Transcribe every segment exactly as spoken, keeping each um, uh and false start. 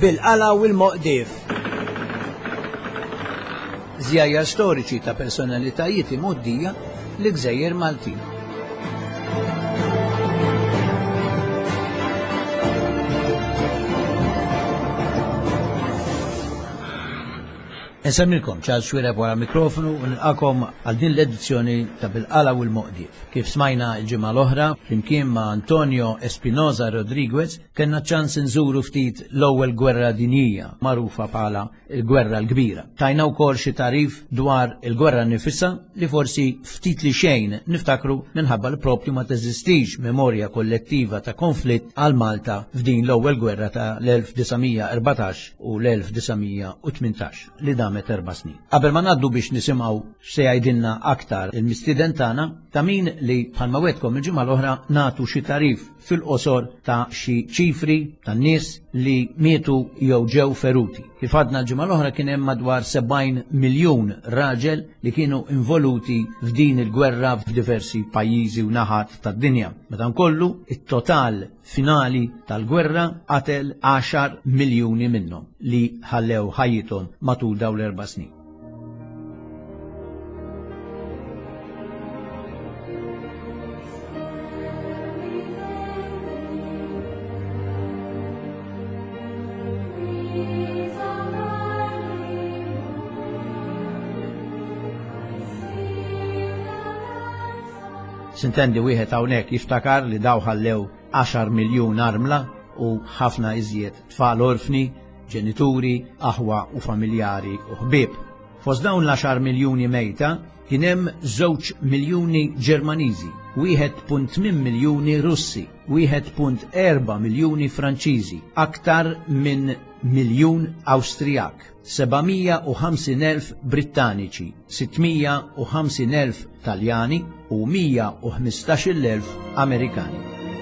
bil-qala u l-Moqdief. Żjajjar storiċi ta' personalitajiet imgħoddija l-Gżejjer Maltin. Nsemmilkom Charles Xwireb wara mikrofonu u nilqakom għal din l-edizzjoni ta' bil-qala u l-Moqdief. Kif smajna l-ġimgħa l-oħra, flimkien ma' Antonio Espinoza Rodriguez, kellna ċans nżuru ftit l-ewwel gwerra dinjija magħrufa bħala il-Gwerra l-Kbira. Tajna wkoll xi tarif dwar il-gwerra nifisha li forsi ftit li xejn niftakru minħabba li proprju ma teżistix memorja kollettiva ta' konflitt għal Malta f'din l-ewwel gwerra ta' l-elf disajn erbatax u l-elf disajn tmintax li damet erba' snin. Qabel ma ngħaddu biex nisimgħu x'se jgħidilna aktar il-mistieden tagħna ta' min li bħalma wedkom il-ġimgħa l-oħra nagħtu xi tarif fil-qosor ta' xi ċifri tan nies li mietu jew ġew feruti. Kif għadna l-ġimgħa l-oħra kien hemm madwar sebgħin miljun raġel li kienu involuti f'din il-gwerra f'diversi pajjiżi u naħat tad-dinja. Madankollu it-total finali tal-gwerra qatel għaxar miljuni minnhom li ħallew ħajjithom matul dawn l-erba' snin. Sintendi wieħed hawnhekk jiftakar li daw ħallew għaxar miljun armla u ħafna iżjed tfal orfni, ġenituri, aħwa u familjari u ħbieb. Fost dawn l-għaxar miljuni mejta kien hemm żewġ miljuni Ġermaniżi, wieħed punt tmien miljuni Russi, wieħed punt erba' miljuni Franċiżi, aktar minn miljun Awstrijak, sebgħamija u ħamsin elf Brittaniċi, sittmija u ħamsin elf Taljani u mija u ħmistax-il elf Amerikani.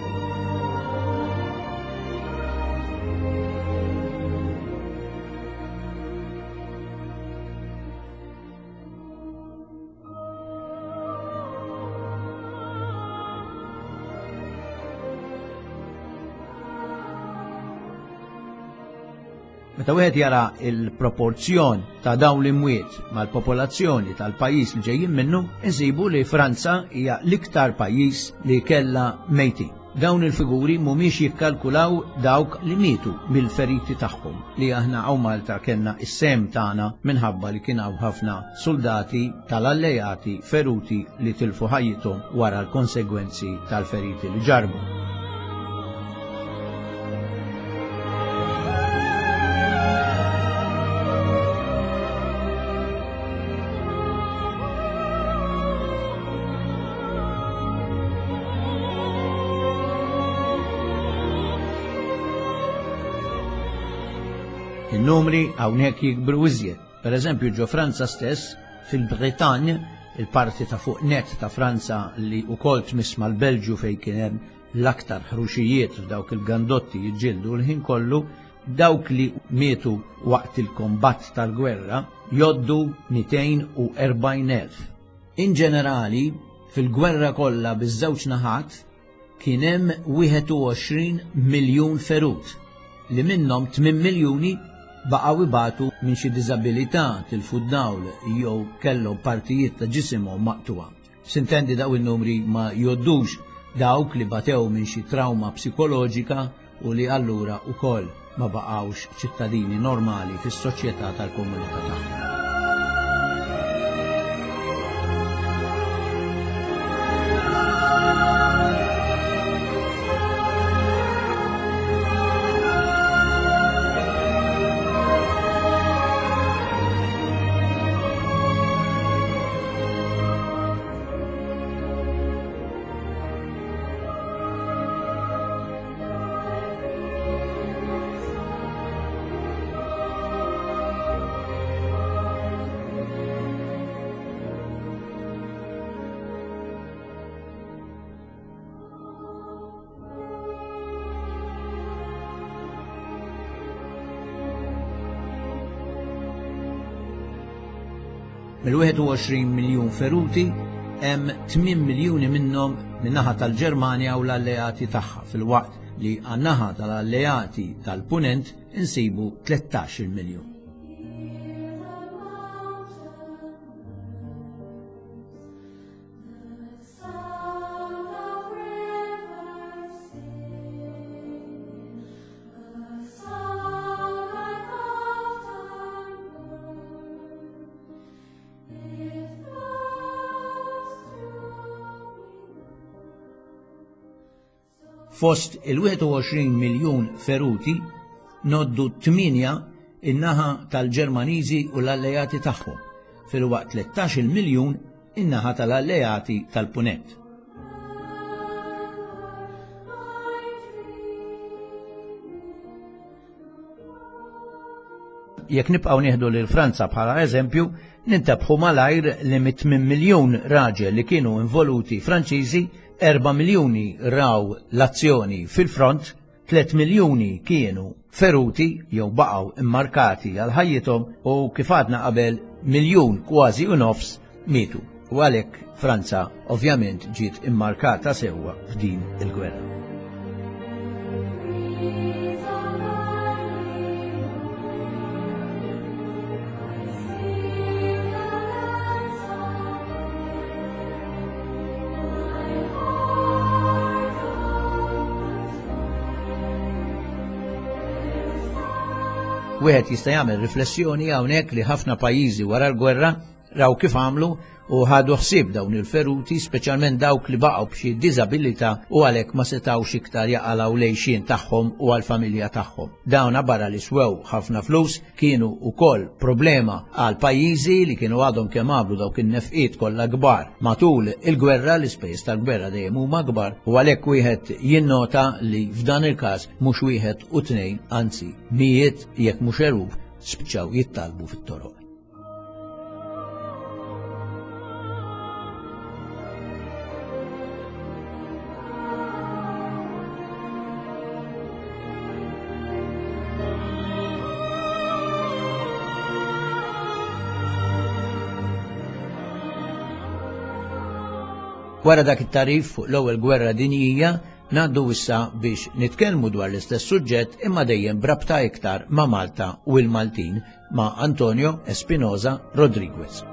Meta wieħed jara il-proporzjon ta' dawn l-imwiet mal-popolazzjoni tal-pajjiż li ġejjin minnu, insibu li Franza hija l-iktar pajjiż li kellha mejtin. Dawn il-figuri mhumiex jikkalkulaw dawk li mietu mill-feriti tagħhom li aħna hawn Malta kellna is-sem tagħna minħabba li kien hawn ħafna soldati tal-allejati feruti li tilfu ħajjithom wara l-konsegwenzi tal-feriti li ġarbu. Il-numri hawnhekk jikbru iżjed. Pereżempju ġo Franza stess, fil-Bretagn, il-parti ta' fuq net ta' Franza li wkoll tmiss mal-Belġju fejn kien hemm l-aktar ħruxijiet f'dawk il-gandotti jiġġieldu l-ħin kollu, dawk li mietu waqt il-kombatt tal-gwerra jgħoddu mitejn u erbgħin elf. In ġenerali, fil-gwerra kollha biż-żewġ naħat kien hemm wieħed u għoxrin miljun ferut li minnhom tmien miljuni baqgħu ibatu minn xi diżabilità tilfu d-dawl jew kellhom partijiet ta' ġisimhom maqtuwa. S'intendi daw in-numri ma jgħoddux dawk li batew minn xi trauma psikoloġika u li allura wkoll ma baqgħux ċittadini normali fis-soċjetà tal-komunità tagħhom. Mill-wieħed u għoxrin miljun feruti, hemm tmien miljuni minnhom min-naħa tal-Ġermanja u l-alleati tagħha, filwaqt li għan-naħa tal-alleati tal-punent insibu tlettax-il miljun. Fost il-واحد وعشرين miljun feruti noddu tminja in-naħa tal-Ġermaniżi u l-alleati tagħhom, filwaqt tlettax-il miljun in-naħa tal-alleati tal-Punent. Jekk nibqgħu nieħdu lil Franza bħala eżempju, nintabħu malajr li mit tmien miljun raġel li kienu involuti Franċiżi, erba' miljuni raw l-azzjoni fil-front, tliet miljuni kienu feruti jew baqgħu immarkati għal ħajjithom u kif għadna qabel miljun kważi u nofs mietu. U għalhekk Franza ovvjament ġiet immarkata sewwa f'din il-gwerra. Wieħed jista' jagħmel riflessjoni hawnhekk li ħafna pajjiżi wara l-gwerra raw kif għamlu u ħadu ħsieb dawn il-feruti, speċjalment dawk li baqgħu b'xi diżabilità u għalhekk ma setgħux iktar jaqalgħu lejxien tagħhom u għall-familja tagħhom. Dawn barra li swew ħafna flus kienu wkoll problema għal pajjiżi li kienu għadhom kemm għamlu dawk in-nefqiet kollha kbar matul il-gwerra, l-ispejjeż tal-gwerra dejjem huma kbar u għalhekk wieħed jinnota li f'dan il-każ mhux wieħed u tnejn, anzi mijiet jekk mhux eluf spiċċaw jittalbu fit-toroq. Wara dak it-tarif fuq l-ewwel gwerra dinjija, ngħaddu issa biex nitkellmu dwar l-istess suġġett imma dejjem brabta iktar ma' Malta u l-Maltin ma' Antonio Espinosa Rodriguez.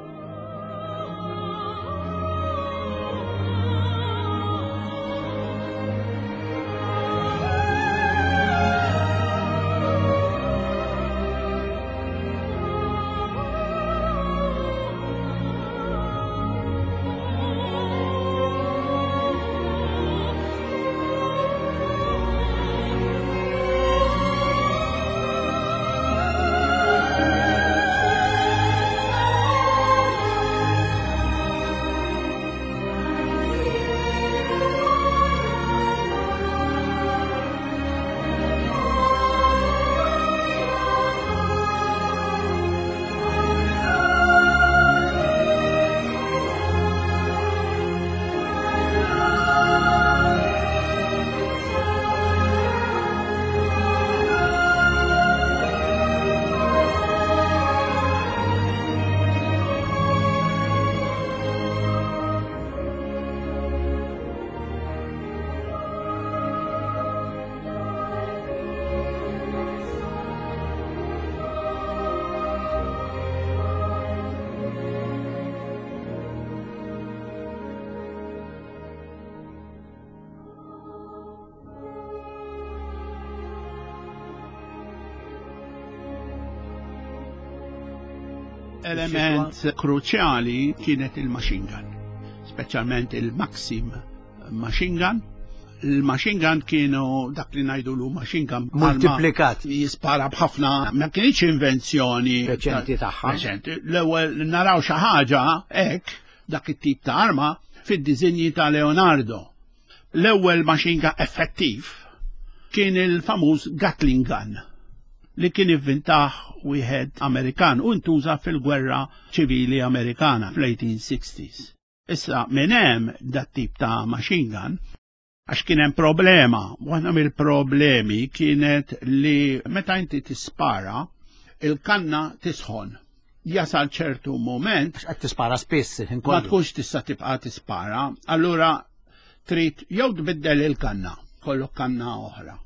Element kruċjali kienet il-machine gun, speċjalment il-Maxim machine gun. Il-machine gun kienu dak li ngħidulu machine gun multiplikat, jispara b'ħafna, ma kienx invenzjoni reċenti tagħha. L-ewwel naraw xi ħaġa hekk dak it-tip ta' arma fid-diżinji ta' Leonardo. L-ewwel machine gun effettiv kien il-famuż Gatling gun li kien ivvintaħ wieħed Amerikan u ntuża fil-gwerra ċivili Amerikana fl-eighteen sixties. Issa minn hemm dat tip ta' machine gun għax kien hemm problema, waħda mill-problemi kienet li meta inti tispara il-kanna tisħon. Jasal ċertu moment qed tispara spiss ma tkunx tista' tibqa' tispara, allura trid jew tbiddel il-kanna, kollok kanna oħra.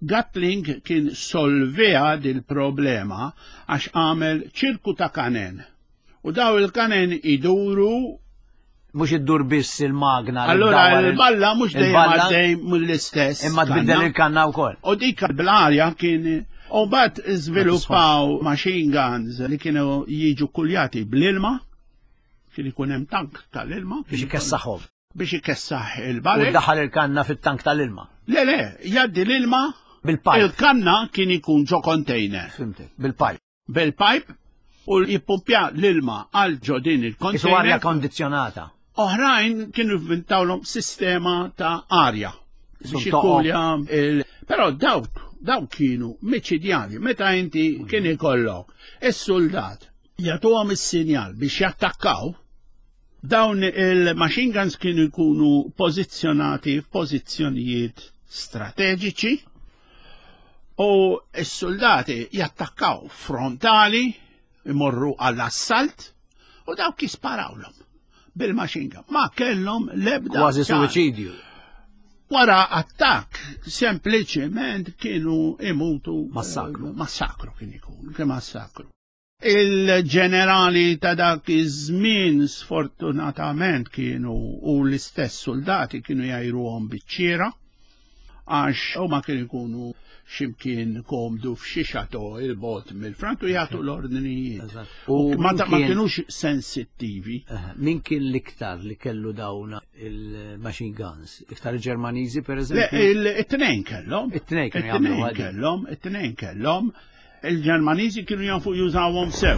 Gatling kien solvea dil-problema għax għamel ċirku ta' kanen. U daw il-kanen iduru. Mux id-dur biss il-magna. Allora il-balla mux dejjem għaddej mill-istess. Imma tbiddel il-kanna wkoll. U dik bl-arja kien. U bat żviluppaw machine guns li kienu jiġu kuljati bl-ilma. Kien ikun hemm tank tal-ilma. Biex ikessaħhom. Biex ikessaħ il-barek. U daħal il-kanna fit-tank tal-ilma. Le, le, jaddi l-ilma. Bil-pipe. Il-kanna kien ikun ġo container. Fimtek, bil-pipe. Bil-pipe u jippumpja l-ilma għal ġo din il-container. Isu arja kondizjonata. Oħrajn kienu inventawlhom sistema ta' arja. Biex ikulja il... Però dawk, dawk kienu miċidjani. Meta inti kien ikollok is-soldat jagħtuhom is-sinjal biex jattakkaw, dawn il-machine guns kienu jkunu pożizzjonati f'pożizzjonijiet strateġiċi u s-soldati jattakkaw frontali, imorru għall-assalt u dawk jisparawlhom bil-machine gun. Ma kellhom l-ebda. Kważi suicidju. Wara attakk, sempliċement kienu imutu. Massakru. Massakru kien ikun, kien massakru. Il-ġenerali ta' dak iż-żmien sfortunatament kienu u l-istess soldati kienu jajruhom biċ-ċira għax huma kienu jkunu ximkien komdu f'xixato il-bot mill-front u jagħtu l-ordnijiet. U ma kienux sensittivi. Min kien l-iktar li kellu dawn il-machine guns? Iktar Ġermaniżi pereżempju? It-tnejn kellhom. It-tnejn kienu jagħmlu kellhom, it-tnejn kellhom. Il-Ġermaniżi kienu jafu jużawhom sew.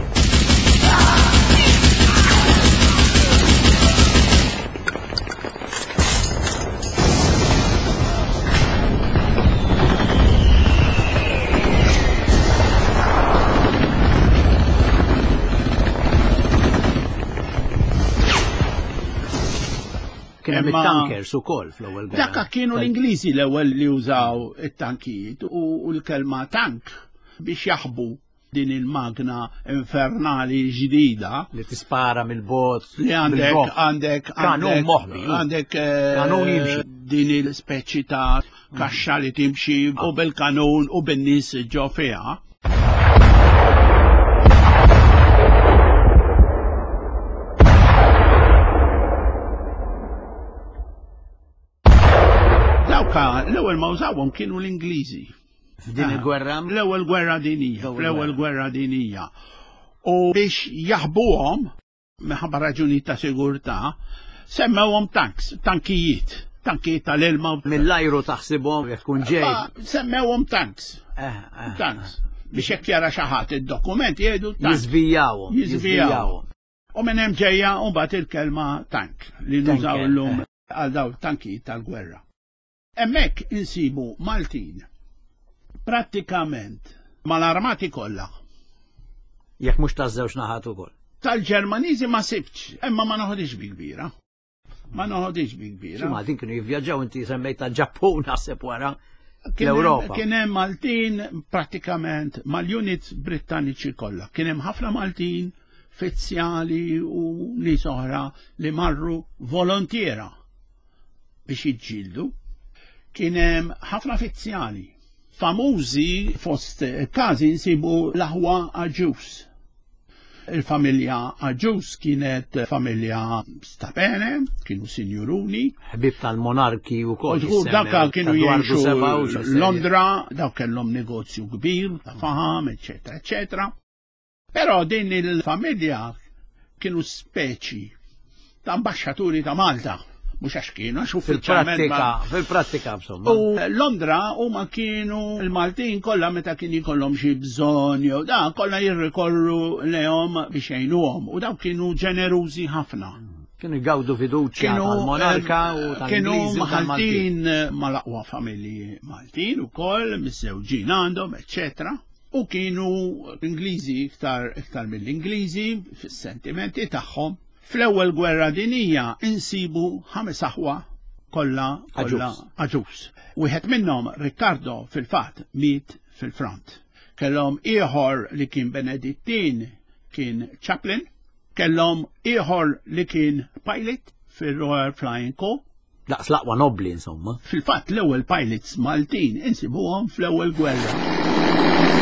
Kien hemm it-tankers ukoll fl-ewwel gwerra. Dakka kienu l-Ingliżi l-ewwel li użaw it-tankijiet u l-kelma tank biex jaħbu din il-magna infernali ġdida li tispara mill-bot li għandek għandek kanun moħbi għandek kanun jimxi din il-speċi ta' kaxxa li timxi u bil-kanun u bin-nies ġo fiha. L-ewwel ma użawhom kienu l-Ingliżi. F'din il-gwerra? L-ewwel gwerra dinija, l-ewwel gwerra dinija. U biex jaħbuhom, minħabba raġuni ta' sigurtà, semmewhom tanks, tankijiet, tankijiet tal-ilma. Mill-ajru taħsibhom jekk tkun ġej. Semmewhom tanks. Tanks. Biex jekk jara xi ħadd id-dokument jgħidu tanks. Jiżvijawhom. Jiżvijawhom. U minn hemm ġejja u mbagħad il-kelma tank li nużaw llum għal dawn tankijiet tal-gwerra. Emmek insibu Maltin prattikament mal-armati kollha. Jekk mhux taż-żewġ naħat ukoll. Tal-Ġermaniżi ma sibx, imma ma noħodix bi kbira. Ma noħodix bi kbira. Xi Maltin kienu jivvjaġġaw inti semmejta Ġappun naħseb wara l-Ewropa. Kien hemm Maltin prattikament mal-units Brittaniċi kollha. Kien hemm ħafna Maltin fizzjali u nies oħra li marru volontiera biex jiġġieldu. Kien hemm ħafna fizzjali. Famużi fost każi nsibu l-aħwa Aġus. Il-familja Aġus kienet familja stabene, kienu sinjuruni. Ħbib tal-monarki wkoll. Żgur dakka kienu jgħixu Londra, dawk kellhom negozju kbir ta' faham, eċetera, eċetera. Però din il-familja kienu speċi ta' ambasċaturi ta' Malta. Mux għax kienu, għax fil-prattika, fil-prattika b'somma. U Londra huma kienu il-Maltin kollha meta kien jkollhom xi bżonn jew da kollha jirrikorru lehom biex jgħinuhom u daw kienu ġenerużi ħafna. Kienu jgawdu fiduċja tal-monarka u tal-Ingliżi. Kienu Maltin mal-aqwa familji Maltin ukoll, miż-żewġin għandhom, eċetera. U kienu Ingliżi iktar iktar mill-Ingliżi fis-sentimenti tagħhom. Fl-ewwel gwerra dinija insibu ħames aħwa kollha kollha Aġus. Wieħed minnhom Riccardo fil-fatt miet fil-front. Kellhom ieħor li kien Benedittin kien chaplain, kellhom ieħor li kien pilot fil-Royal Flying Corps, Laqs laqwa nobli insomma. Fil-fatt l-ewwel pilots Maltin insibuhom fl-ewwel gwerra.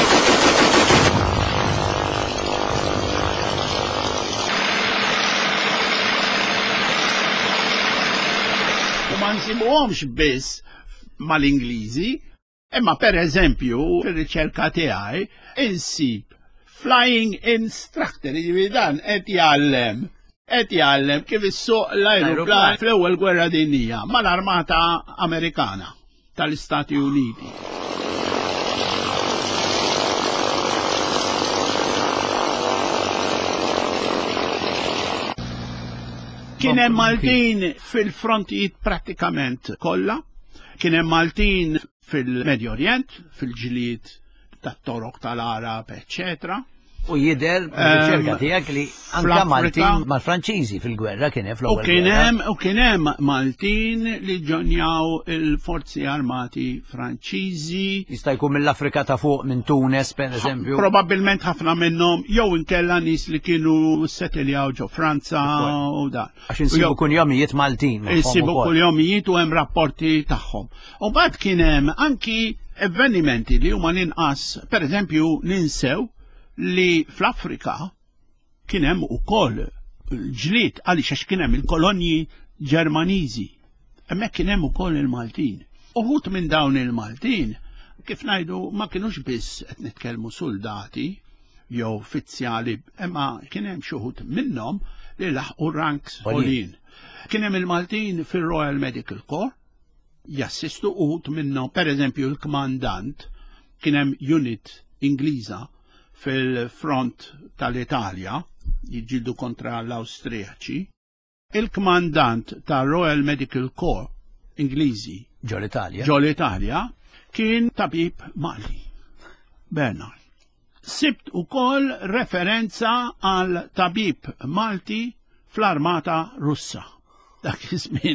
Ma nsibuhomx biss mal-Ingliżi, imma per eżempju fir-riċerka tiegħi insib flying instructor, jiġifieri dan qed jgħallem qed jgħallem kif issuq l-ajruplan fl-ewwel gwerra dinjija mal-Armata Amerikana tal-Istati Uniti. Kien hemm Maltin fil-frontijiet prattikament kollha, kien hemm Maltin fil-Medju Orient, fil-ġlied tat-toroq tal-Arab, eċċetera. U jidher riċerka tiegħek li anke Maltin mal-Franċiżi fil-gwerra kien hemm fl-ewwel gwerra. U kien hemm Maltin li ġonjaw il-forzi armati Franċiżi. Jista' jkun mill-Afrika ta' fuq minn Tunes pereżempju. Probabbilment ħafna minnhom jew inkella nies li kienu settiljaw ġo Franza u dan. Għax insibu kull jomijiet Maltin. Insibu kull jomijiet u hemm rapporti tagħhom. U bad kien hemm anki avvenimenti li huma ninqas, pereżempju ninsew li fl-Afrika kien hemm ukoll ġlied għaliex għax kien hemm il-kolonji Ġermaniżi. Hemmhekk kien hemm ukoll il-Maltin. Uħud minn dawn il-Maltin, kif ngħidu ma kinux biss qed nitkellmu soldati jew uffiċjali, imma kien hemm xi wħud minnhom li laħqu ranks għolien. Kien hemm il-Maltin fir-Royal Medical Corps, jassistu uħud minnhom, pereżempju l-kmandant kien hemm unit Ingliża fil-front tal-Italja, jiġġieldu kontra l-Awstrijaċi. Il-kmandant tal-Royal Medical Corps Ingliżi ġo l-Italja ġo l-Italja kien tabib Mali, Bernard. Sibt ukoll referenza għal tabib Malti fl-Armata Russa. Dak iż-żmien.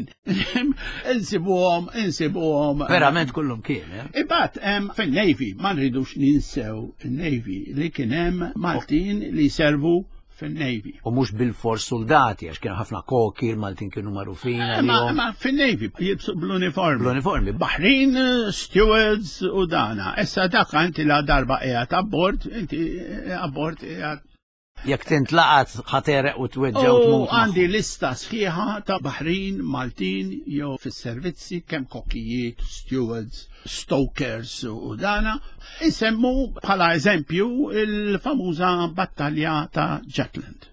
Insibuhom, insibuhom. Verament kullum kien, eh? Ibat hemm fin-Navy, ma nridux ninsew in-Navy li kien hemm Maltin li servu fin-Navy. U mhux bil-fors soldati għax kienu ħafna koki, Maltin kienu magħrufin għalihom. Ma fin-Navy jilbsu bl-uniformi. Bl-uniformi. Baħrin, stewards u dana. Issa dak inti la darba qiegħed abbord, inti abbord qiegħed. Jekk tintlaqat ħatereq u tweġġa u tmut. Għandi lista sħiħa ta' Baħrin, Maltin, jew fis-servizzi kemm kokkijiet, stewards, stokers u dana. Insemmu bħala eżempju il-famuża battalja ta' Jutland.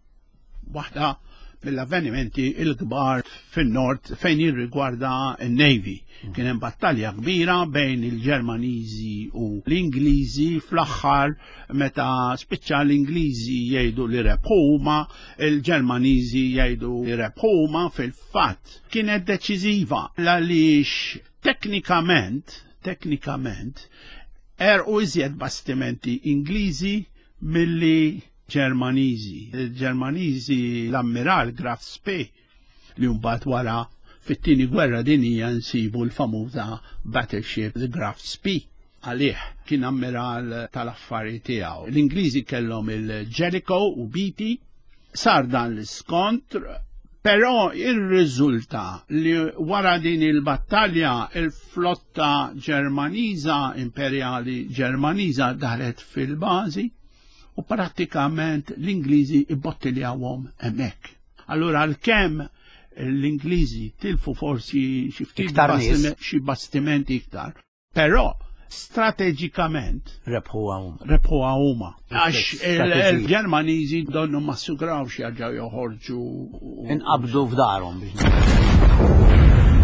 Waħda mill-avvenimenti il-kbar fin-nord fejn jirrigwarda n-Navy. Kien hemm battalja kbira bejn il-Ġermaniżi u l-Ingliżi fl-aħħar meta spiċċa l-Ingliżi jgħidu li rebħuma, il-Ġermaniżi jgħidu li rebħuma fil-fatt kienet deċiżiva għaliex teknikament, teknikament erqu iżjed bastimenti Ingliżi milli Ġermaniżi. Il-Ġermaniżi l-ammiral Graf Spee li mbagħad wara fit-tieni gwerra dinjija nsibu l-famuża battleship the Graf Spee għalih kien ammiral tal-affarijiet tiegħu. L-Ingliżi kellhom il-Jellicoe u Beatty, sar dan l-iskontr, però ir-riżulta li wara din il-battalja il-flotta Ġermaniża imperjali Ġermaniża daħlet fil-bażi u prattikament l-Ingliżi ibbottiljawhom hemmhekk. Allura għalkemm l-Ingliżi tilfu forsi xi ftit xi bastimenti iktar, però strateġikament rebħuha huma. Rebħuha huma. Għax il-Ġermaniżi donnu ma sugrawx jerġgħu joħorġu. Inqabdu f'darhom biex.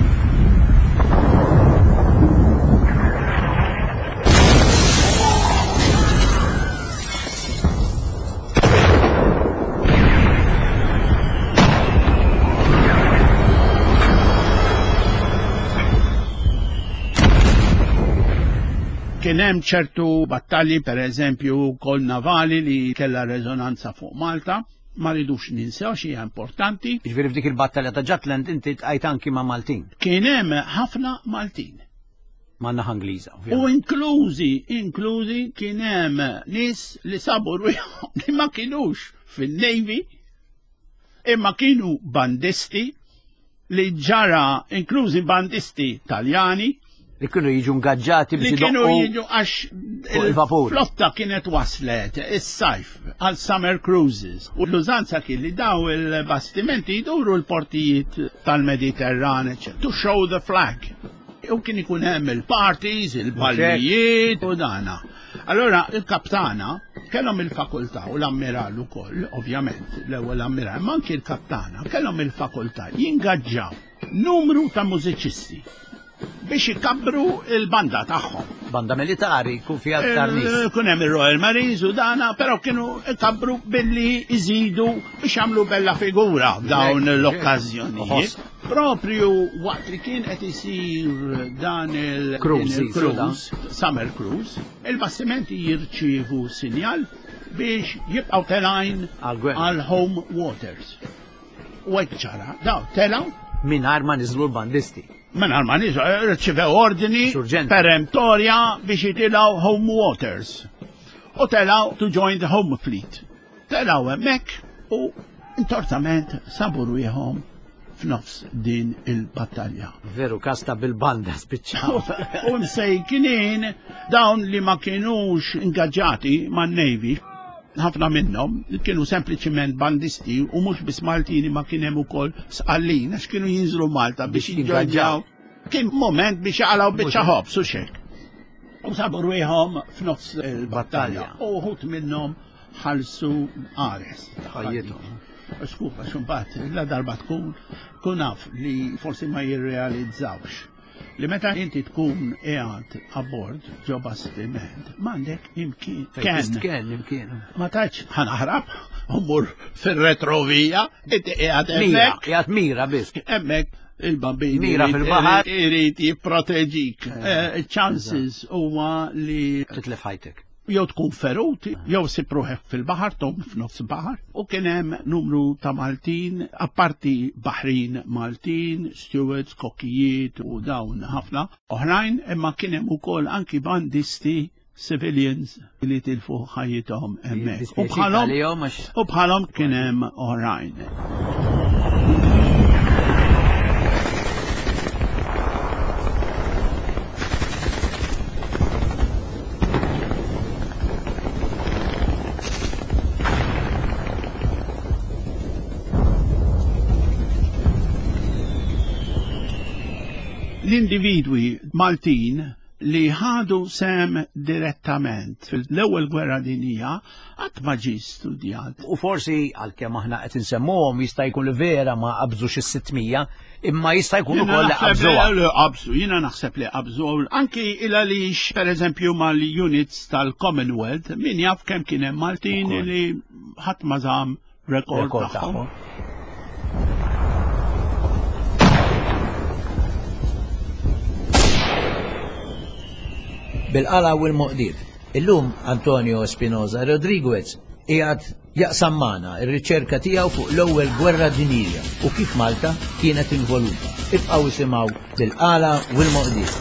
Kien hemm ċertu battalji pereżempju kol navali li kellha reżonanza fuq Malta, ma ridux ninsew xi hija importanti. Jiġifieri f'dik il-battalja ta' Jutland inti tqajt anki ma' Maltin. Kien hemm ħafna Maltin. Ma' naħa Ingliża. U inklużi, inklużi kien hemm nies li sabu rwieħhom li ma kinux fin-Navy imma kienu bandisti li ġara inklużi bandisti Taljani Li kienu jiġu ngaġġati li biex kienu jidoqqu jiġu għax il-vapur. flotta kienet waslet is-sajf għal summer cruises u l-użanza kien li daw il-bastimenti jduru l-portijiet tal-Mediterran to show the flag. U kien ikun hemm il-parties, il-ballijiet u dana. Allora il-kaptana kellhom il-fakultà u l-ammiral ukoll, ovvjament, l-ewwel ammiral, ma anke il-kaptana kellhom il-fakultà jingaġġaw numru ta' mużiċisti biex ikabru il-banda tagħhom. Banda militari, kun fiha aktar nies. Kun hemm ir-Royal Marines u dana, però kienu ikabru billi iżidu biex jagħmlu bella figura dawn l-okkażjonijiet. Proprio waqt li kien qed isir dan il-cruise, summer cruise, il-bastimenti jirċievu sinjal biex jibqgħu telajn għal home waters. U hekk ċara, daw telaw Mingħajr ma niżlu l-bandisti. Men għalmani, rċivew ordini peremptorja biex jitilaw home waters. U telaw to join the home fleet. Telaw emmek u intortament sabu rwieħom f'nofs din il-battalja. Veru, kasta bil-banda spiċċaw. U msejkinin dawn li ma kienux ingaġġati man Navy, ħafna minnhom kienu sempliċiment bandisti u mhux biss Maltini ma kien hemm ukoll sqallin għax kienu jinżlu Malta biex jingaġġaw. Kien moment biex jaqalaw biċċa ħobs u xek. U sabu rwieħhom f'nofs il-battalja. U ħut minnhom ħalsu qares. Ħajjithom. Skupa xumbat, la darba tkun kun naf li forsi ma jirrealizzawx. Li meta inti tkun qiegħed abbord ġo bastiment, m'għandek imkien. Kien imkien. Ma taċ ħanaħrab, umur fil-retrovija, inti qiegħed hemmhekk. Qiegħed mira biss. Hemmhekk il-bambini. Mira fil-baħar. Irid jipproteġik. Chances huwa li titlef ħajtek. Jew tkun feruti, jew sipruħek fil-baħar, tom f'nofs baħar. U kien hemm numru ta' Maltin, apparti Baħrin Maltin, stewards, kokkijiet u dawn ħafna oħrajn, imma kien hemm ukoll anki bandisti civilians li tilfu ħajjithom hemmhekk. U bħalhom u bħalhom kien hemm oħrajn. L-individwi Maltin li ħadu sem direttament fil-ewwel gwerra dinija qatt ma ġie studjat. U forsi għalkemm aħna qed insemmuhom jista' jkun li vera ma qabżux is-sittmija, imma jista' jkun ukoll li qabżu. Jiena naħseb li qabżu anki il għaliex pereżempju mal-units tal-Commonwealth min jaf kemm kien hemm Maltin li ħadd ma żamm rekord tagħhom. Bil-qala u l-Moqdief. Illum Antonio Espinosa Rodriguez qiegħed jaqsam magħna r-riċerka tiegħu fuq l-ewwel gwerra dinjija u kif Malta kienet involuta. Ibqgħu isimgħu bil-qala u l-Moqdief.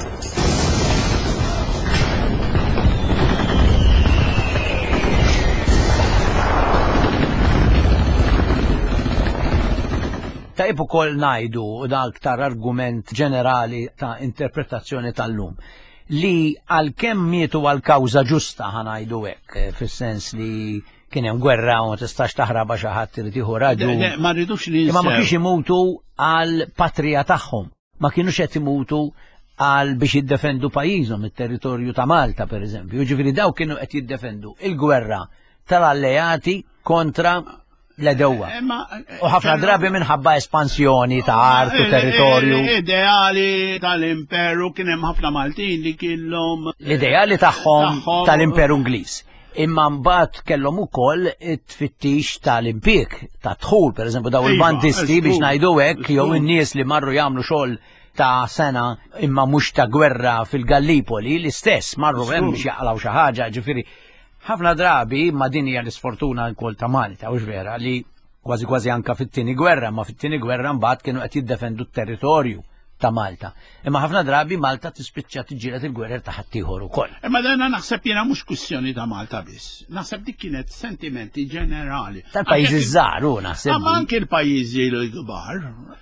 Tajb ukoll ngħidu u dak tar argument ġenerali ta' interpretazzjoni tal-lum li għal-kemm mietu għal-kawza ġusta ħanajdu hekk, fis-sens li kien hemm gwerra u ma tistax taħraba xi ħadd irid jieħu raġu. Ma rridux li imma ma kienx imutu għall-patrija tagħhom, ma kienux qed imutu għal biex jiddefendu pajjiżhom it-territorju ta' Malta pereżempju. Jiġifieri daw kienu qed jiddefendu il-gwerra tal-alleati kontra l-edewa. U ħafna drabi minħabba espansjoni ta' art u territorju. L-ideali tal-imperu kien hemm ħafna Maltin li kellhom l-ideali tagħhom tal-imperu Ingliż. Imma mbagħad kellhom ukoll it-tfittix tal-impjeg ta' dħul, pereżempju daw il-bandisti biex ngħidu hekk jew in-nies li marru jagħmlu xogħol ta' sena imma mhux ta' gwerra fil-Gallipoli l-istess marru hemm biex jaqlaw xi ħaġa, ġifieri ħafna drabi ma din hija l-isfortuna l-kol ta' Malta, u vera li kważi kważi anka fit-tieni gwerra, ma fit-tieni gwerra mbagħad kienu qed jiddefendu t-territorju ta' Malta. Imma ħafna drabi Malta tispiċċa tiġġieled il-gwerer ta' ħaddieħor ukoll. Imma dan naħseb jiena mhux kwistjoni ta' Malta biss. Naħseb dik kienet sentimenti ġenerali. Tal-pajjiżi żgħar hu naħseb. Ma anke l-pajjiżi l-kbar.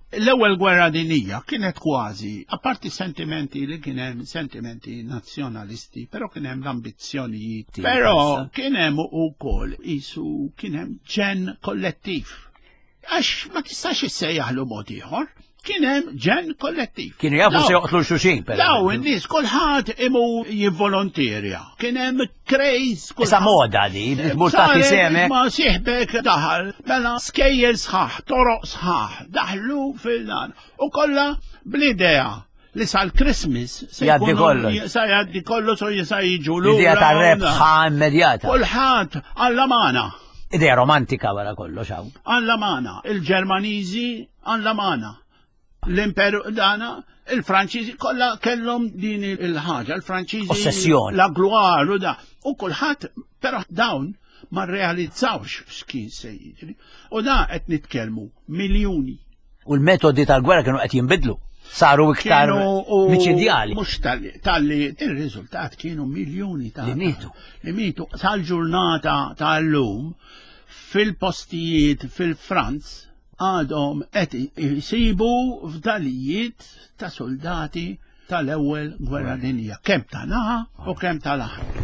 L-ewwel gwerra dinija kienet kważi, apparti sentimenti li kien hemm sentimenti nazzjonalisti, però kien hemm l-ambizzjonijiet. Però kien hemm ukoll isu kien hemm ġen kollettiv. Għax ma tistax issejjaħlu mod ieħor, kien hemm ġen kollettiv. Kienu jafu se joqtlu xuxin, per Daw in-nies kulħadd imu jivvolonterja. Kien hemm krejs Issa moda di, burtati semek. Ma sieħbek daħal, mela skejjel sħaħ, toroq sħaħ, daħlu fil-dan. U kollha bl-idea li sal-Christmas se Jaddi jkunu- kollox. sa jaddi kollu so jisa jiġu L-idea ta' lura, rebħa immedjata. Kulħadd għall-amana. Idea romantika wara kollox hawn. Għall-amana. Il-Ġermaniżi għall-amana. L-imperu dana, il-Franċiżi kollha kellhom din il-ħaġa, il-Franċiżi Ossessjoni. la gloire u da. U kulħadd però dawn ma realizzawx x'kien se jiġri. U da qed nitkellmu miljuni. U l-metodi tal-gwerra kienu qed jinbidlu. Saru iktar miċidjali. Mux tal-li, tal-li, il-rizultat kienu miljoni ta' Li mitu. Li mitu. Tal-ġurnata tal-lum, fil-postijiet fil-Franz, għadhom qed jisibu f'dalijiet ta' soldati tal-ewwel gwerra dinija. Kemm ta' naħa u kemm tal-aħħar.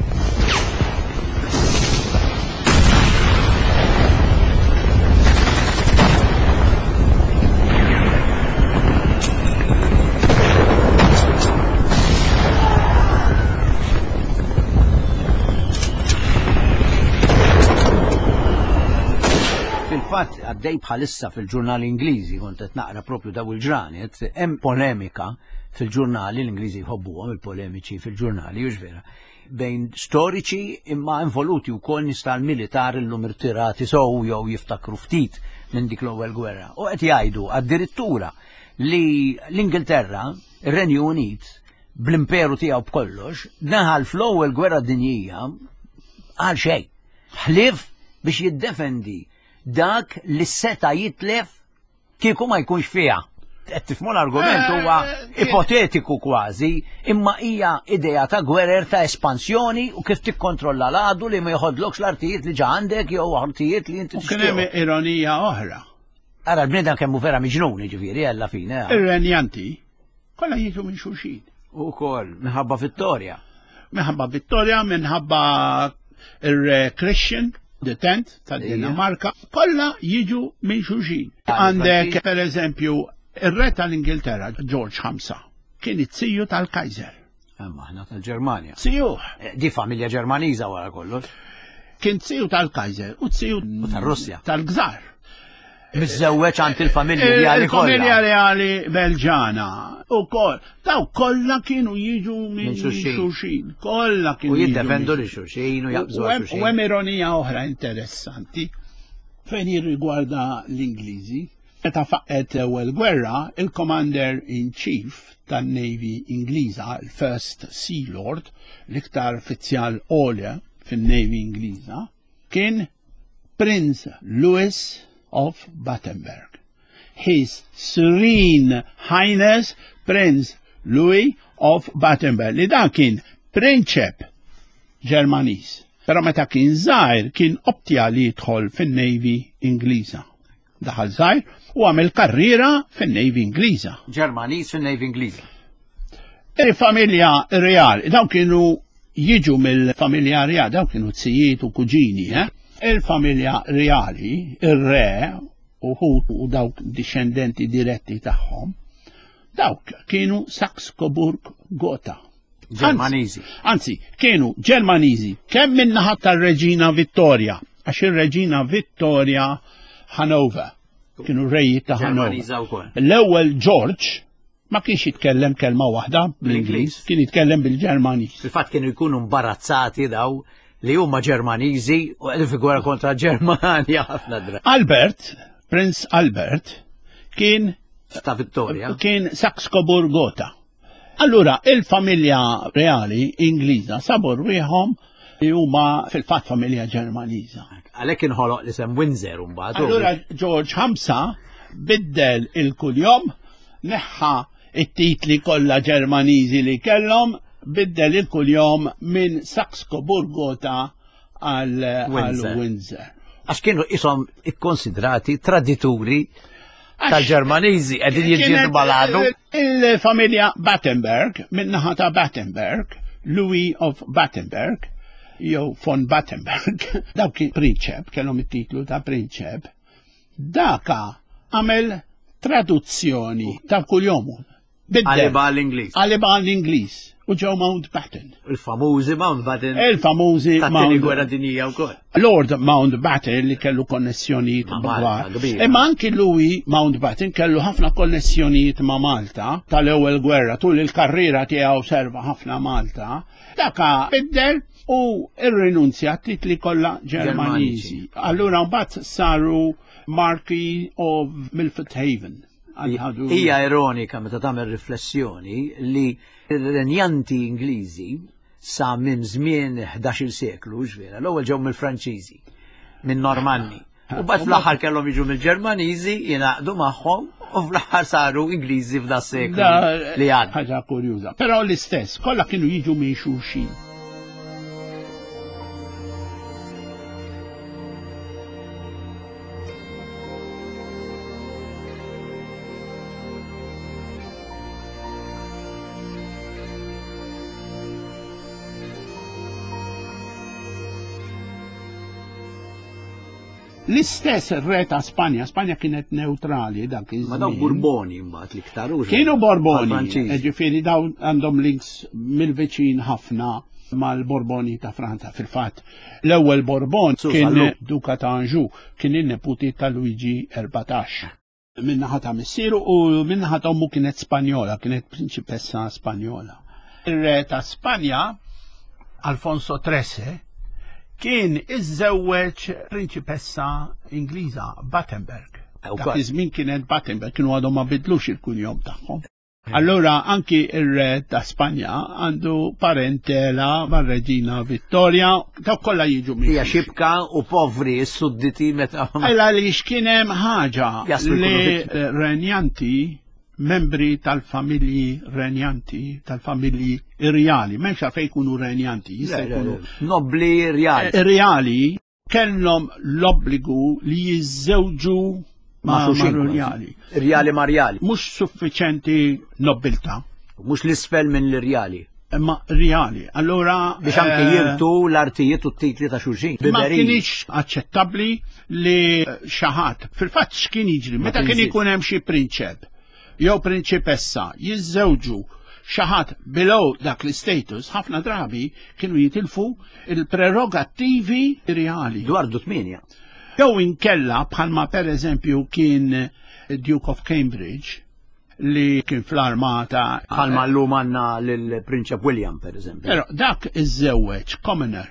Fil-fatt għaddej bħalissa fil-ġurnali Ingliżi, kont qed naqra propju daw il-ġranet, hemm polemika fil-ġurnali l-Ingliżi jħobbuhom il-polemiċi fil-ġurnali, hux vera, bejn storiċi imma involuti wkoll nies tal-militar illum irtirati sow jew jiftakru ftit minn dik l-ewwel gwerra. U qed jgħidu addirittura li l-Ingilterra, ir-Renju Unit, bl-imperu tiegħu b'kollox, daħal fl-ewwel gwerra dinjija għal xejn. Ħlief biex jiddefendi dak li seta jitlef kieku ma jkunx fiha. Qed tifhmu l-argument huwa ipotetiku kważi, imma hija idea ta' gwerer ta' espansjoni u kif tikkontrolla l-għadu li ma jħodlokx l-artijiet li ġa għandek jew artijiet li inti U kien hemm tixtieq. ironija oħra. Ara l-bniedem kemm hu vera miġnuni ġifieri alla fine. Ir-renjanti kollha jiġu minn xulxin. Ukoll minħabba Vittorja. Minħabba Vittoria, minħabba il-Christian, the tenth ta' Dinamarka, kollha jiġu minn xulxin. Għandek per eżempju ir-re tal-Ingilterra, George Hamsa, kien it-siju tal-Kaiser. Imma aħna tal-Ġermanja. Siju, Di familja Ġermaniża wara kollox. kien siju tal-Kaiser u siju tal-Russja. tal-Gżar. Miżewweġ għand il-familja reali Il-familja kollha. reali Belġana. U koll, daw kollha kienu jiġu minn Minn xulxin. xulxin. Kollha kienu U jiġu jiddefendu minn li xulxin u jaqbżu U għal hemm- U xulxin. hemm ironija oħra interessanti fejn jirrigwarda l-Ingliżi. Meta faqqet ewwel gwerra, il-Commander in Chief tan-Navy Ingliża, il-First Sea Lord, l-iktar uffiċjal għolja fin-Navy Ingliża, kien Prince Louis of Battenberg. His Serene Highness Prince Louis of Battenberg. Li dan kien prinċep Ġermaniż. Però meta kien żgħir kien optja li jidħol fin-Navy Ingliża. Daħal żgħir u għamel karriera fin-Navy Ingliża. Ġermaniż fin-Navy Ingliża. Il-familja reali, dawn kienu jiġu mill-familja reali, dawn kienu tsijiet u kuġini, eh? Il-familja reali, il-re, u u dawk discendenti diretti tagħhom, dawk kienu Saxe-Coburg-Gotha. Ġermaniżi. Anzi, kienu Ġermaniżi, kemm minnaħat tal-Reġina Vittoria, għax il-Reġina Vittoria Hanover, kienu rejji ta' Ġermaniża Hanover. wkoll. L-ewwel George ma kienx jitkellem kelma waħda bl-Ingliż, kien jitkellem bil-Ġermaniż. Fil-fatt kienu jkunu imbarazzati daw li huma Ġermaniżi u qegħdin fi gwerra kontra Ġermanja ħafna dra. Albert, Prince Albert, kien Ta' Vittoria. kien Saxe-Coburg-Gotha. Allura, il-familja reali Ingliża sabu rwieħhom li huma fil-fatt familja Ġermaniża. Għalhekk inħoloq li sem Windsor mbagħad. Allura George Hamsa biddel il-kuljom, neħħa it-titli kollha Ġermaniżi li kellhom, biddel il-kuljom minn Saxe-Coburg-Gotha għal Windsor. Windsor. Għax kienu isom ikkonsidrati tradituri tal-Ġermaniżi qegħdin jiġġieldu baladu. Il-familja Battenberg, minnaħa ta' Battenberg, Louis of Battenberg, jew von Battenberg, dawk prinċep, kellhom it-titlu ta' prinċep, daka għamel traduzzjoni ta' kuljum. Għaliba l-Ingliż. Għaliba l-Ingliż. U ġew Mountbatten. Il-famużi Mountbatten. Il-famużi Tat-tieni gwerra dinjija wkoll. Lord Mountbatten li kellu konnessjonijiet ma' Malta. Imma anki Louis Mountbatten kellu ħafna konnessjonijiet ma' Malta tal-ewwel gwerra tul il-karriera tiegħu serva ħafna Malta. Daka biddel u irrinunzja titli kollha Ġermaniżi. Allura mbagħad saru Marquis of Milford Haven. Hija ironika meta tagħmel riflessjoni li r-renjanti Ingliżi sa minn żmien ħdax-il seklu ġvera, l-ewwel ġew mill-Franċiżi, minn Normanni. U bad fl-aħħar kellhom jiġu mill-Ġermaniżi jingħaqdu magħhom u fl-aħħar saru Ingliżi f'da seklu li għad. Ħaġa kurjuża. Però l-istess, kollha kienu jiġu minn xulxin. L-istess re ta' Spanja, Spanja kienet neutrali dak iż-żmien. Ma daw Borboni mbagħad li ktaru. Kienu Borboni, ġifieri daw għandhom links mill-viċin ħafna mal-Borboni ta' Franza. Fil-fatt, l-ewwel Borbon kien Duka ta' Anjou, kien in-neputi ta' Luigi erbatax. Minnaħa ta' missieru u minnaħa ta' ommu kienet Spanjola, kienet prinċipessa Spanjola. Ir-re ta' Spanja, Alfonso tredici, kien iż-żewweġ prinċipessa Ingliża Battenberg. Dak iż-żmien kienet Battenberg, kienu għadhom ma bidlux il-kunjom tagħhom. Allora anki ir-re ta' Spanja għandu parentela mar-Reġina Vittoria, daw kollha jiġu minn. Hija xibka u povri s-sudditi meta. Illa li x'kien hemm ħaġa li renjanti membri tal-familji renjanti, tal-familji irjali, menx għalfej kunu renjanti, jista' jkunu nobli irjali. Irjali kellhom l-obbligu li jiżżewġu ma' irjali. Irjali marjali. Mhux suffiċenti nobiltà. Mhux l-isfel minn l-irjali. Ma rjali. Allora biex anke jirtu l-artijiet u t-titli ta' xulxin. Ma kienx aċċettabbli li xaħat. Fil-fatt x'kien jiġri, meta kien ikun hemm xi prinċep jew prinċipessa jiżżewġu xaħat below dak l-status, ħafna drabi kienu jitilfu il-prerogattivi reali. Dwardu tminja. Jew inkella bħalma per eżempju kien Duke of Cambridge li kien fl-armata. Bħalma llum għandna lill-Prinċep William per eżempju. Però dak iż-żewweġ commoner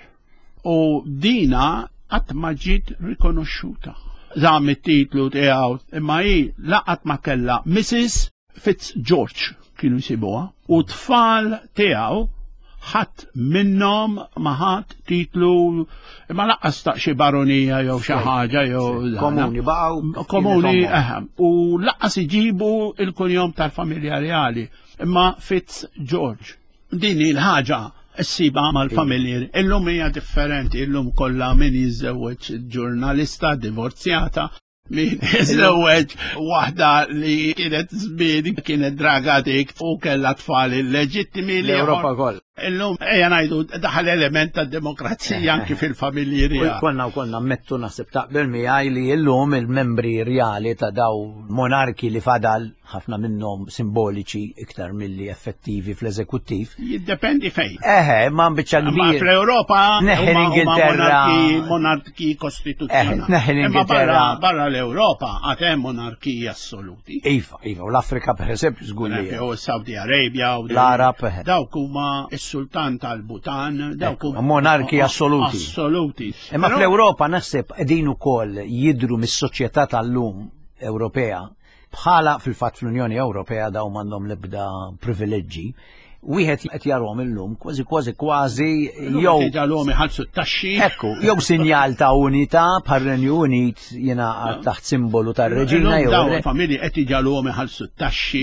u dina qatt ma ġiet rikonoxxuta. Żamm it-titlu tiegħu imma hi laqat ma kellha Missus Fitzgeorge kienu jsibuha u tfal tiegħu ħadd minnhom ma ħadd titlu imma laqqas ta' xi baronija jew xi ħaġa jew komuni baqgħu komuni eħem u laqqas iġibu il-kunjom tal-familja reali imma Fitzgeorge. Din il-ħaġa s-siba mal-familji. Illum hija differenti, illum kollha min jiżżewweġ ġurnalista divorzjata, min jiżżewweġ waħda li kienet żbiedi, kienet dragadik u kellha tfal illeġittimi li l-Ewropa kollha. Illum ejja ngħidu daħal element ta' demokrazija anki fil-familji reali. Konna konna ammettu naħseb taqbel miegħi li llum il-membri reali ta' daw monarki li fadal ħafna minnhom simboliċi iktar milli effettivi fl-eżekuttiv. Jiddependi fejn. Eħe, ma biċċa kbir. Ma fl-Ewropa neħi l-Ingilterra monarki kostituzzjonali. Neħi l-Ingilterra. Barra l-Ewropa għad hemm monarkiji assoluti. Iva, iva, u l-Afrika pereżempju żgur li. U s-Saudi Arabia u l-Arab. Dawk huma is-Sultan tal-Bhutan, dawk huma monarki assoluti. Assoluti. Imma fl-Ewropa naħseb qegħdin ukoll jidru mis-soċjetà tal-lum Ewropea bħala fil-fatt fl-Unjoni Ewropea daw m'għandhom l-ebda privileġġi. Wieħed qed jarhom illum kważi kważi kważi jew ġalhom iħallsu t-taxxi. Ekku, jew sinjal ta' unità bħar-Renju Unit jiena taħt simbolu tar-reġina jew dawn il-familji qed iġalhom iħallsu t-taxxi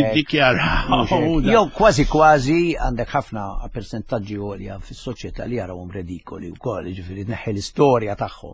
jiddikjaraw. Jew kważi kważi għandek ħafna persentaġġi għolja fis-soċjetà li jarawhom redikoli wkoll, jiġifieri tneħħi l-istorja tagħhom.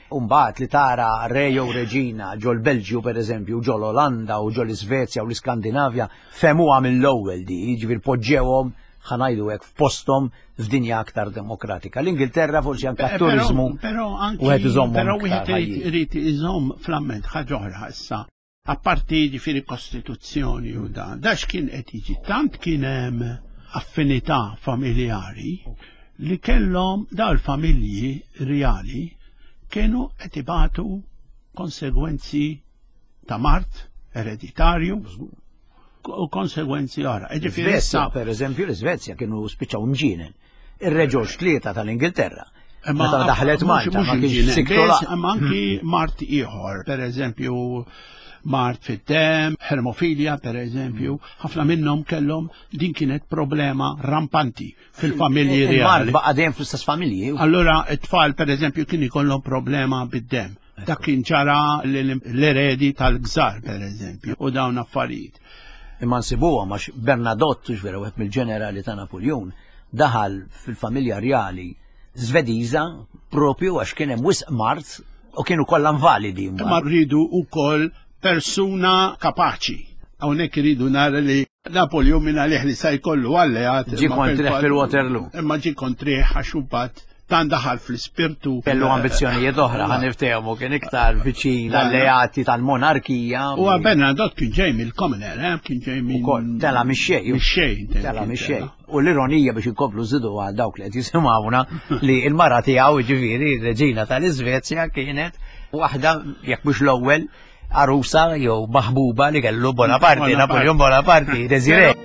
Umbat li tara re jew reġina ġol Belġju per eżempju, ġol Olanda u ġol Svezja u l-Iskandinavja femuha mill-ewwel di, ġifier poġġewhom ħanajdu hekk f'posthom f'dinja aktar demokratika. L-Ingilterra forsi anke turizmu u qed iżommhom però wieħed irid iżomm fl-amment ħaġa oħra issa. Apparti ġifieri Kostituzzjoni u dan, dax kien qed jiġi tant kien hemm affinità familjari li kellhom dawn familji reali kienu qed ibatu konsegwenzi ta' mart ereditarju u konsegwenzi oħra. Svezja, per eżempju, l-Svezja kienu spiċċaw mġienen. Ir-reġgħux tlieta tal-Ingilterra. Meta daħlet Malta, ma kienx siktola. Imma anki mart ieħor, per eżempju, mart fid-dem, hermofilja, per eżempju, ħafna minnhom kellhom din kienet problema rampanti fil-familji reali. Mart baqa' dejjem fl-istess familji. Allura t-tfal, per eżempju, kien ikollhom problema bid-dem. Dak kien ġara l-eredi tal-gżar, per eżempju, u dawn affarijiet. Imma nsibuha għax Bernadotte, ġveru għet mill-ġenerali ta' Napoleon, daħal fil-familja reali Svediża propju għax kien hemm wisq mart u kienu kollha invalidi. Ma rridu wkoll persuna kapaċi. Hawnhekk iridu nara li Napoleon minn għalih li se jkollu alleat. Ġi kontriħ fil-Waterloo. Imma ġi kontriħ għax imbagħad tan daħal fl-ispirtu. Kellu ambizzjonijiet oħra ħaniftehmu kien iktar viċin alleati tal-monarkija. U Bernadotte kien ġej mill-Commoner, kien ġej minn tela mix-xejn. Mix-xejn. Tela mix-xejn. U l-ironija biex inkomplu żidu għal dawk li qed jisimgħuna li l-mara tiegħu ġifieri r-reġina tal-Iżvezja kienet waħda jekk mhux l-ewwel arusa jew maħbuba li kellu Bonaparte, Napoleon Bonaparte, Desiree.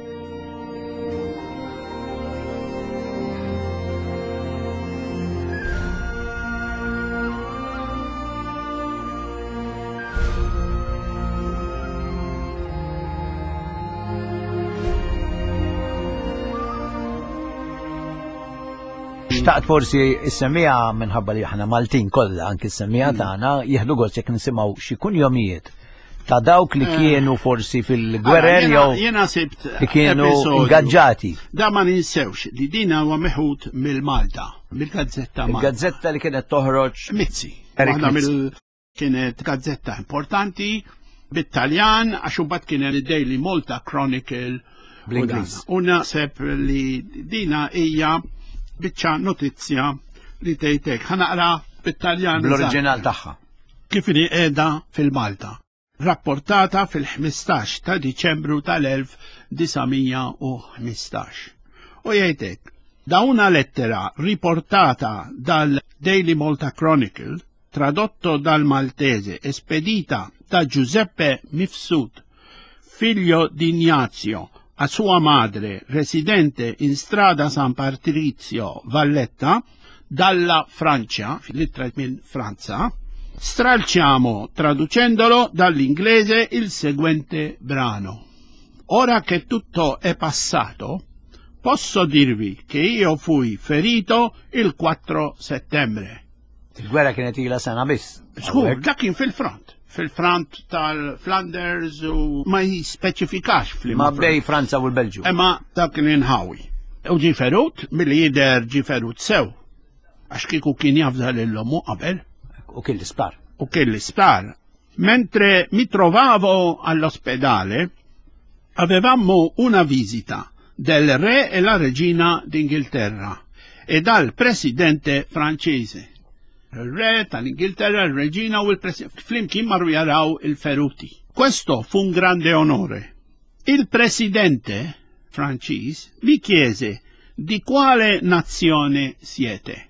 Xtaqt forsi is-semmija minħabba li aħna Maltin kollha anki s-semmija tagħna jieħdu gost jekk nisimgħu xi kunjomijiet ta' dawk li kienu forsi fil-gwerer jew jiena sibt li kienu ingaġġati. Da ma ninsewx li din huwa meħud mill-Malta, mill-Gazzetta Malta. Il-Gazzetta li kienet toħroġ Mizzi. Waħda mill kienet gazzetta importanti bit-Taljan għax imbagħad kien il-Daily Malta Chronicle bl-Ingliż. U naħseb li dina hija biċċa notizja li tgħidlek ħanaqra bit-Taljan bl-oriġinal tagħha. Kif inhi qiegħda fil-Malta. Rapportata fil-ħmistax ta' Diċembru tal-elf disajn u ħmistax. U jgħidlek, dawna lettera riportata dal-Daily Malta Chronicle, tradotto dal-Maltese, espedita da Giuseppe Mifsud, figlio di Ignazio, a sua madre, residente in strada San Patrizio, Valletta, dalla Francia, fil-littra minn Franza, stralciamo, traducendolo dall'inglese, il seguente brano. Ora che tutto è passato, posso dirvi che io fui ferito il quattro settembre. Il-gwerra kienet ila sena biss. Skur, dak kien fil-front. Fil-front tal-Flanders u ma jispeċifikax fl Ma bej Franza u l-Belġu. Ema dak kien inħawi. U ġi ferut, mill-li jider ġi ferut sew. Għax kiku kien jafza l-lomu qabel. U kien l-isptar. U kien l-isptar. Mentre mi trovavo all'ospedale, avevamo una visita del re e la regina d'Inghilterra e dal presidente francese. Il-re tal-Inghilterra, il-reġina u il-presidente, flimkien marru jaraw il-feruti. Questo fu un grande onore. Il presidente francese mi chiese di quale nazione siete.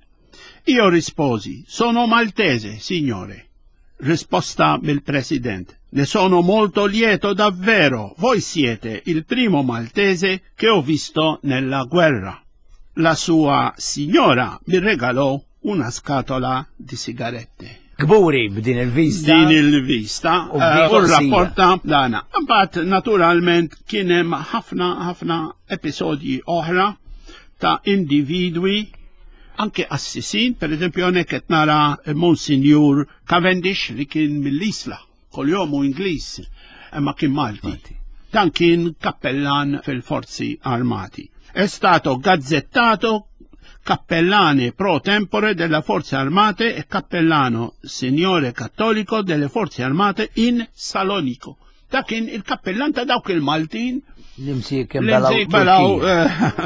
Io risposi, sono maltese, signore. Risposta del presidente, ne sono molto lieto davvero, voi siete il primo maltese che ho visto nella guerra. La sua signora mi regalò una scatola di sigarette. Gburi b'din il-vista. Din il-vista. U rapporta dana. Mbagħad naturalment kien hemm ħafna ħafna episodji oħra ta' individwi anke assisin, per eżempju hawnhekk qed nara Monsignor Cavendish li kien mill-Isla, koljomu Ingliż, imma kien Malti. Dan kien kappellan fil-Forzi Armati. È stato gazzettato cappellani pro tempore delle forze armate e cappellano signore cattolico delle forze armate in Salonico. Da kien il-kappellan ta' dawk il-Maltin L-imsiek l-imsiek belaw. eh,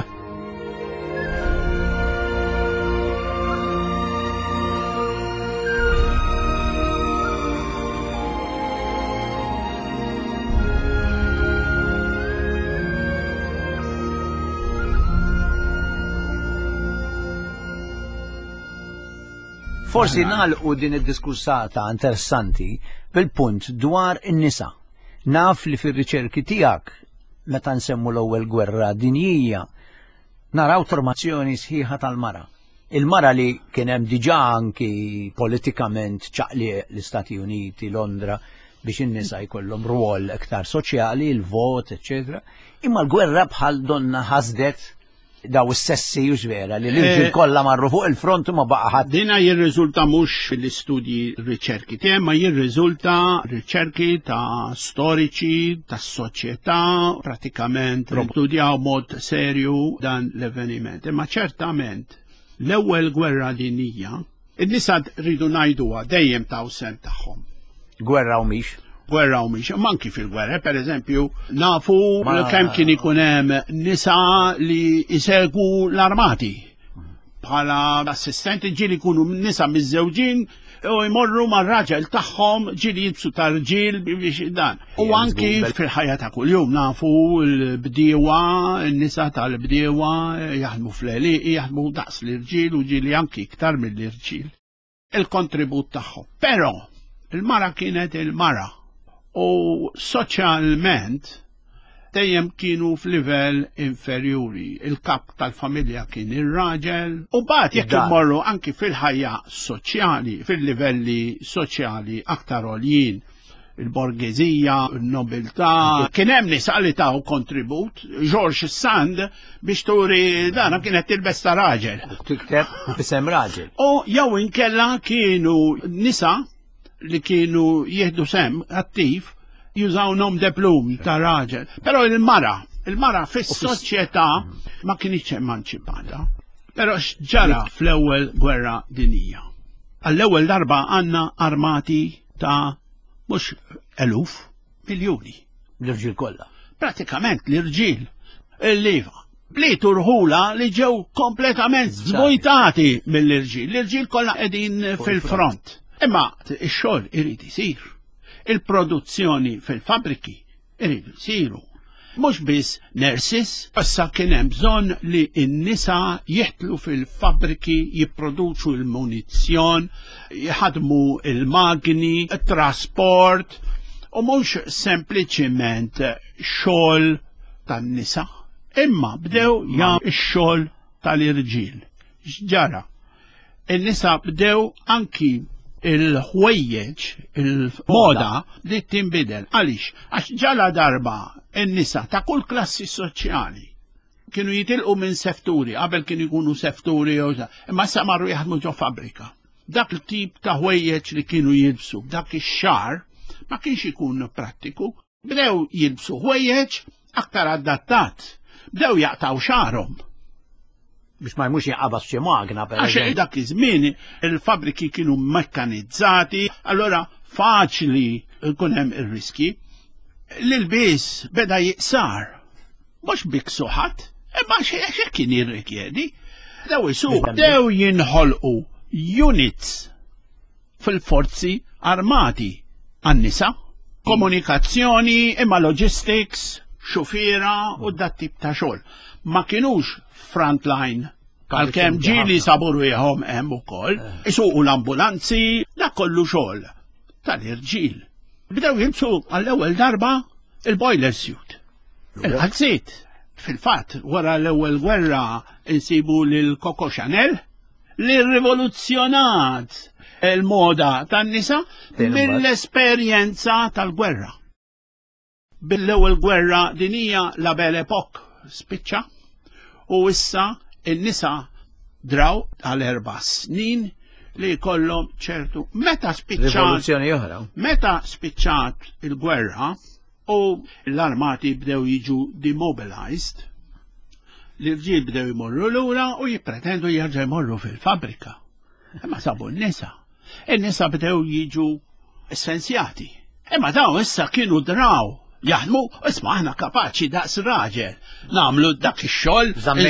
Forsi nagħlqu din id-diskussata interessanti bil-punt dwar in-nisa. Naf li fir-riċerki tiegħek meta nsemmu l-ewwel gwerra dinjija naraw formazzjoni sħiħa tal-mara. Il-mara li kien hemm diġà anki politikament ċaqliq l-Istati Uniti, Londra biex in-nisa jkollhom rwol iktar soċjali, il-vot, eċetera. Imma l-gwerra bħal donna ħasdet daw is-sessi u vera li l-irġiel kollha marru fuq il-front ma baqa' ħadd. Dina jirriżulta mhux fil-istudji riċerki tiegħi, ma jirriżulta riċerki ta' storiċi tas-soċjetà pratikament studjaw mod serju dan l-avveniment. Imma ċertament l-ewwel gwerra dinjija in-nisa rridu ngħiduha dejjem taw sem tagħhom. Gwerra u mhix. Gwerra u mhix, manki fil-gwerra, per eżempju, nafu kemm kien ikun hemm nisa li jsegwu l-armati. Bħala assistenti ġieli jkunu nisa miż-żewġin u jmorru mar-raġel tagħhom ġieli jibsu tar-ġiel biex dan. U anki fil-ħajja ta' kuljum nafu l-bdiewa, n-nisa tal-bdiewa jaħdmu fl-eliqi, jaħdmu daqs l-irġiel u ġieli anki iktar mill-irġiel. Il-kontribut tagħhom. Però il-mara kienet il-mara. U soċjalment dejjem kienu f'livell inferjuri. Il-kap tal-familja kien ir-raġel u bagħad jekk immorru anki fil-ħajja soċjali, fil-livelli soċjali aktar għoljin, il-borgezija, il-nobiltà. Kien hemm nisa li taw kontribut, George Sand biex turi dana kienet tilbes ta' raġel. Tikteb b'isem raġel. U jew inkella kienu nisa li kienu jieħdu sem attiv jużaw nom de plum ta' raġel. Però il-mara, il-mara fis-soċjetà ma kienx emanċipata. Però x'ġara fl-ewwel gwerra dinija. Għall-ewwel darba għandna armati ta' mhux eluf, miljuni. L-irġiel kollha. Pratikament l-irġiel, il-liva. Blitu rħula li ġew kompletament żvojtati mill-irġiel. L-irġiel kollha qegħdin fil-front. Imma ix-xogħol irid isir. Il-produzzjoni fil-fabriki irid isiru. Mhux biss nurses, issa kien hemm bżonn li n-nisa jihtlu fil-fabriki jipproduċu l-munizzjon, jħadmu il-magni, it-trasport, u mhux sempliċiment xogħol tan-nisa, imma bdew jagħmlu x-xogħol tal-irġiel. X'ġara? In-nisa bdew anki il-ħwejjeġ, il-moda li tinbidel. Għalix, għax ġala darba in-nisa ta' kull klassi soċjali kienu jitilqu minn sefturi, qabel kienu jkunu sefturi, imma sa marru jaħdmu ġo fabrika. Dak il-tip ta' ħwejjeġ li kienu jilbsu, dak ix-xar, ma kienx ikun prattiku, bdew jilbsu ħwejjeġ aktar adattat, bdew jaqtaw xarhom. Biex ma jmux jaqabas xi magna per Għax dak iż-żmien il-fabriki kienu mekkanizzati, allora faċli jkun hemm ir-riski. L-ilbies beda jiqsar, mhux biksuħat, imma xi kien jirrikjedi. Dew isu, dew jinħolqu units fil-forzi armati għan-nisa, komunikazzjoni, imma logistics, xufiera u dat tip ta' xogħol. Ma kienux frontline, għal-kem ġili saburu jħom hemm ukoll, isuqu l-ambulanzi, da kollu xogħol tal-irġiel. Bdew jimsu għall-ewwel darba il-boiler suit. Il-ħazzit, fil-fatt, wara l-ewwel gwerra insibu lil Coco Chanel li rivoluzzjonat il-moda tan-nisa mill-esperjenza tal-gwerra. Bil-ewwel gwerra dinija la Belle Époque spiċċa u issa in-nisa draw għal erba' snin li kollhom ċertu meta spiċċat meta spiċċat il-gwerra u l-armati bdew jiġu demobilized, L-irġiel bdew jmorru lura u jippretendu jerġa' jmorru fil-fabrika. Imma sabu n-nisa. In-nisa bdew jiġu essenzjati. Imma daw issa kienu draw. Jaħdmu, isma' aħna kapaċi daqs raġel. Namlu dak ix-xogħol,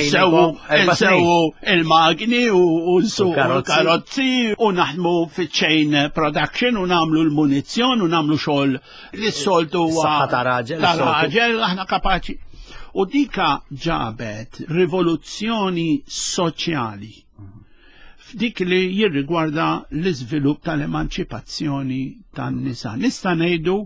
insewu il-magni u nsuqu l-karozzi u naħdmu fiċ-chain production u namlu l-munizzjon u namlu xogħol li s-soltu ta' raġel. Ta' raġel aħna kapaċi. U dika ġabet rivoluzzjoni soċjali f'dik li jirrigwarda l-iżvilupp tal-emanċipazzjoni tan-nisa. Nista' ngħidu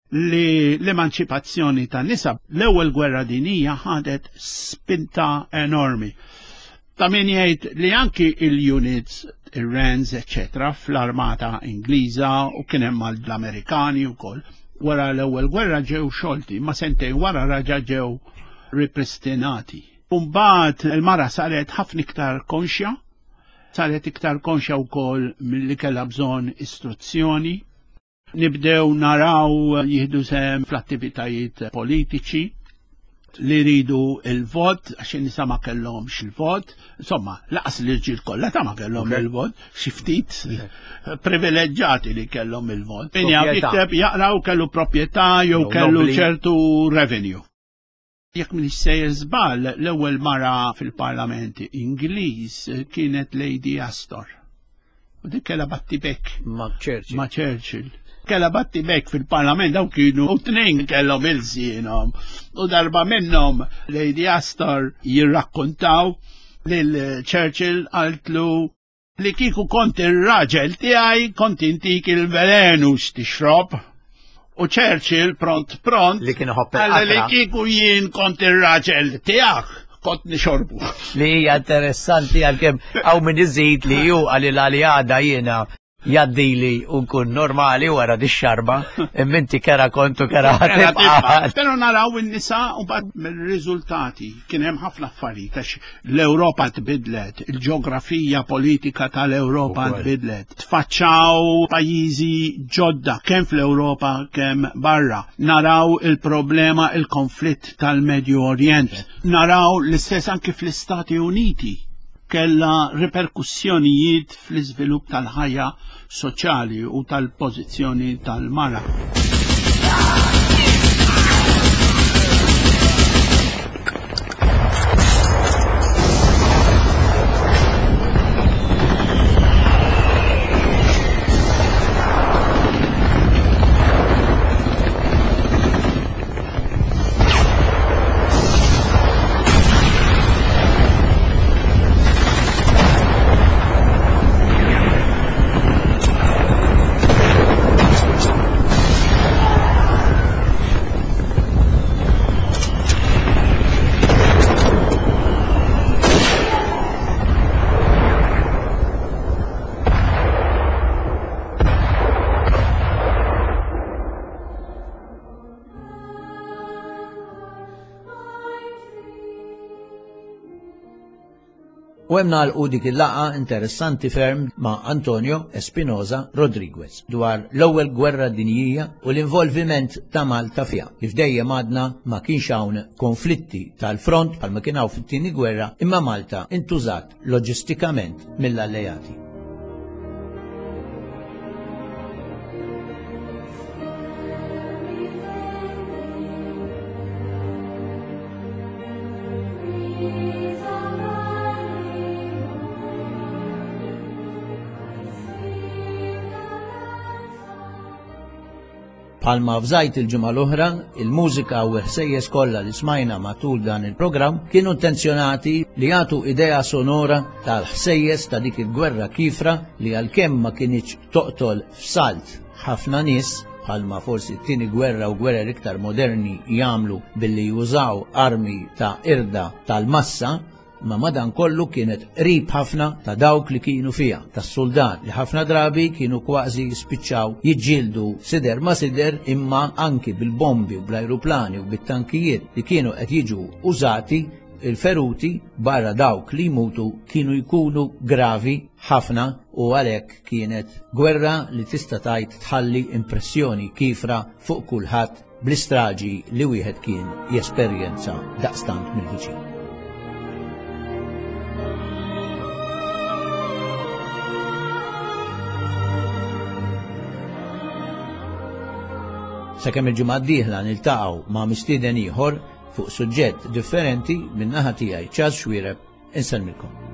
li l-emanċipazzjoni tan-nisa l-ewwel gwerra dinija ħadet spinta enormi. Ta' min jgħid li anki il-units, ir-Rands, eċetera, fl-armata Ingliża u kien hemm l-Amerikani wkoll wara l-ewwel gwerra ġew xolti, ma sentejn wara raġa ġew ripristinati. Mbagħad il-mara saret ħafna iktar konxja, saret iktar konxja wkoll milli kellha bżonn istruzzjoni. Nibdew naraw jihdu sem fl-attivitajiet politiċi li ridu il-vot, għax nisa ma kellhomx il-vot, insomma, laqas l-irġiel kollha ta' ma kellhom il-vot, xi ftit privileġġjati li kellhom il-vot. Min jikteb jaqraw kellu proprjetà jew kellu ċertu revenue. Jekk min issejjer żball, l-ewwel mara fil-Parlament Ingliż kienet Lady Astor. U dik kellha batti bekk ma' Churchill. Ma' Churchill. Kella batti bekk fil-Parlament daw kienu u tnejn kellhom il-żienhom. U darba minnhom Lady Astor jirrakkontaw lil Churchill qaltlu li kieku kont ir-raġel tiegħi kont intik il-velenu x'tixrob. U Churchill pront pront li kienu ħobb għal li kieku jien kont ir-raġel tiegħek kont nixorbu. Li hija interessanti għalkemm hawn min iżid li ju għal li għada jiena jaddili u kun normali wara di xarba, imminti kera kontu kera ħatibqa. Pero naraw il-nisa u bad mill-rizultati. Kien hemm ħafna affarijiet għax l-Ewropa tbidlet, il-ġeografija politika tal-Ewropa tbidlet. Tfaċċaw pajjiżi ġodda kemm fl-Ewropa kemm barra. Naraw il-problema il-konflitt tal-Medju Orient. Naraw l-istess anki fl-Istati Uniti kella reperkussjonijiet fl-iżvilupp tal-ħajja soċjali u tal-pożizzjoni tal-mara. U hemm nagħlqu dik il-laqa interessanti ferm ma' Antonio Espinosa Rodriguez dwar l-ewwel gwerra dinjija u l-involviment ta' Malta fiha. Kif dejjem għadna ma kienx hawn konflitti tal-front bħalma kien hawn fit-tieni gwerra, imma Malta intużat loġistikament mill-Alleati. Palma fżajt il-ġimgħa l-oħra, il-mużika u ħsejjes kollha li smajna matul dan il-programm kienu intenzjonati li jagħtu idea sonora tal-ħsejjes ta' dik il-gwerra kifra li għalkemm ma kienx toqtol f'salt ħafna nies bħalma forsi t-tieni gwerra u gwerra iktar moderni jagħmlu billi jużaw armi ta' irda tal-massa, ma madan kollu kienet qrib ħafna ta' dawk li kienu fija, tas soldat li ħafna drabi kienu kważi spiċċaw jiġġieldu sider ma sider imma anki bil-bombi u bl-ajruplani u bit-tankijiet li kienu qed jiġu użati, il-feruti barra dawk li jmutu kienu jkunu gravi ħafna u għalhekk kienet gwerra li tista' tgħid tħalli impressjoni kifra fuq kulħadd bl-istraġi li wieħed kien jesperjenza daqstant mill-viċin. Sakemm il-ġimgħa d-dieħla niltaqgħu ma' mistieden ieħor fuq suġġett differenti min-naħa tiegħi Charles Xwiereb insellmilkom.